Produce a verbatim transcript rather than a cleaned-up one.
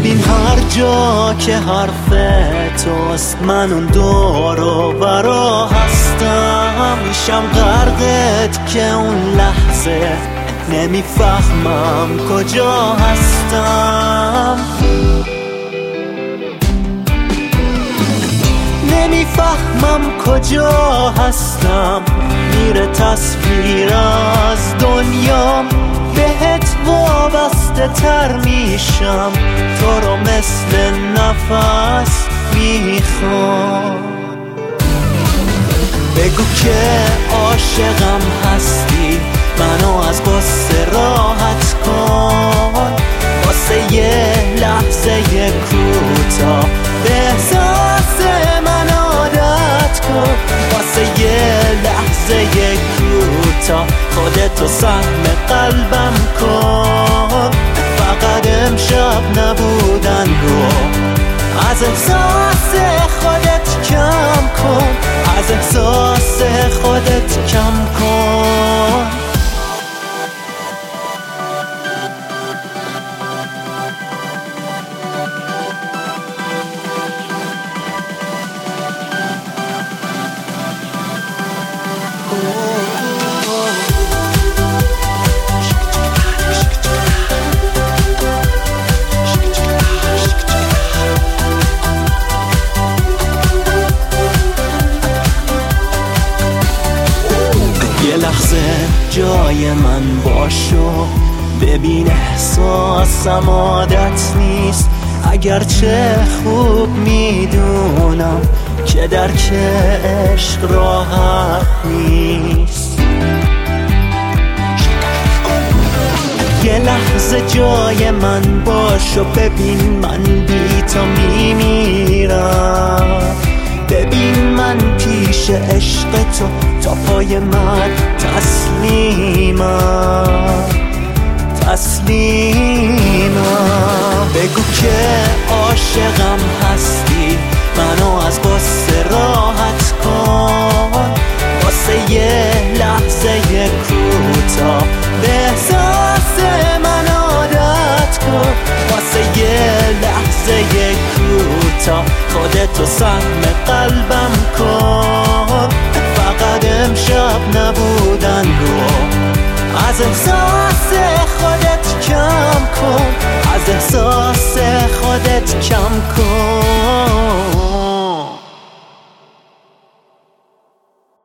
ببین هر جا که حرف توست من اون دور و برا هستم، میشم غرقت که اون لحظه نمیفهمم کجا هستم. نمیفهمم کجا هستم، میره تصویر از دنیام، بهت وابسته تر میشم، تو رو مثل نفس میخوام. بگو که عاشقم هستی، منو از غصه راحت کن، واسه یه لحظه کوتاه به احساس من عادت کن، واسه یه لحظه کوتاه خودتو سهم قلبم کن. فقط امشب نبودن رو از احساس خودت کم کن، از احساس خودت کم کن. یه لحظه جای من باشو، ببین احساسم عادت نیست، اگرچه خوب میدونم که درک عشق راحت نیست. یه لحظه جای من باشو، ببین من بی تو میمیرم، ببین من پیش عشق تو تا پای من تسلیمم تسلیمم. بگو که عاشقم هستی، منو از غصه راحت کن، واسه یه لحظه کوتاه به احساس من عادت کن، واسه یه لحظه کوتاه خودتو سهم قلبم کن. فقط امشب نبودن رو از احساس خودت کم کن، از احساس خودت کم کن.